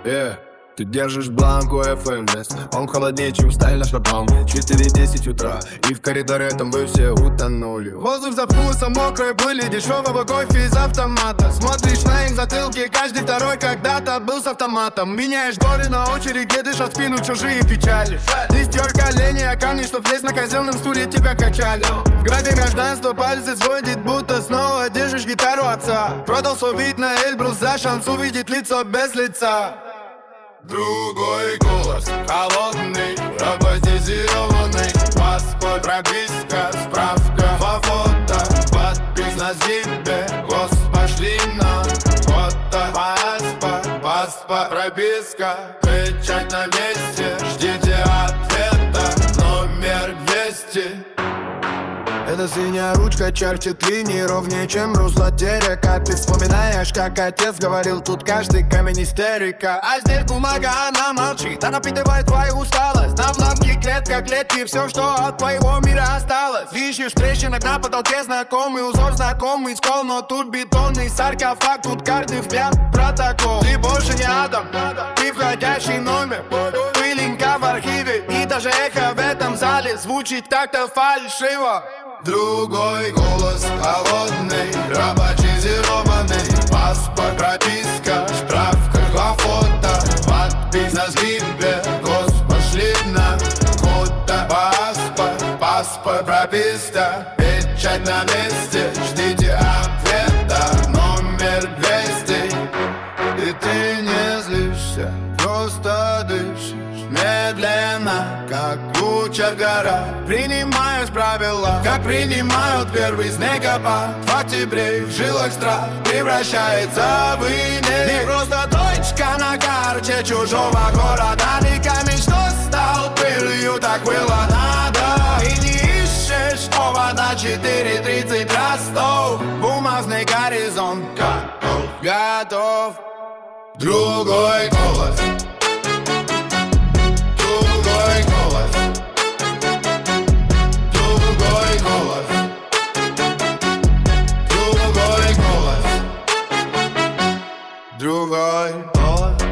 Ты держишь бланку ФМС, он холоднее, чем сталь на шлагбаум. 4:10 утра, и в коридоре там вы все утонули. Воздух за вкусом мокрой пыли, дешевого кофе из автомата. Смотришь на их затылки, каждый второй когда-то был с автоматом. Меняешь горы на очередь, едешь в спину чужие печали. Ты стер колени, а камни, чтоб здесь на казенном стуле тебя качали. В граде гражданство пальцы сводит, будто снова держишь гитару отца. Продал свой вид на Эльбрус за шанс увидеть лицо без лица. Другой голос, холодный, роботизированный. Паспорт, прописка, справка, два фото. Подпись на зипе, гос, пошли на фото. Паспорт, прописка, печать на месте. Ждите ответа, номер 200. Эта синяя ручка чертит линии ровнее, чем русло терека. Ты вспоминаешь, как отец говорил, тут каждый камень истерика. А здесь бумага, она молчит, она напитывает твою усталость. На бланке клетка клетки, все, что от твоего мира осталось. Ищешь в трещинах на потолке знакомый узор, знакомый скол. Но тут бетонный саркофаг, тут карты в пьян протокол. Ты больше не атом, ты входящий номер. Пылинка в архиве, и даже эхо в этом зале звучит как-то фальшиво. Другой голос, холодный, роботизированный. Паспорт, прописка, справка, два фото. Подпись на слипе, гос, пошли на фото. Паспорт, прописка, печать на месте. Ждите ответа, номер 200. И ты не злишься, просто дышишь медленно, как луча в горах. Принимаешь правила, как принимают первый снегопад. В октябре в жилах страх превращается в иней. Не просто точка на карте чужого города. Не камень, что стал пылью, так было надо. И не ищешь повода, 4:30 Ростов. Бумажный горизонт готов. Другой голос. Другой голос. Другой голос. Другой голос. Другой голос.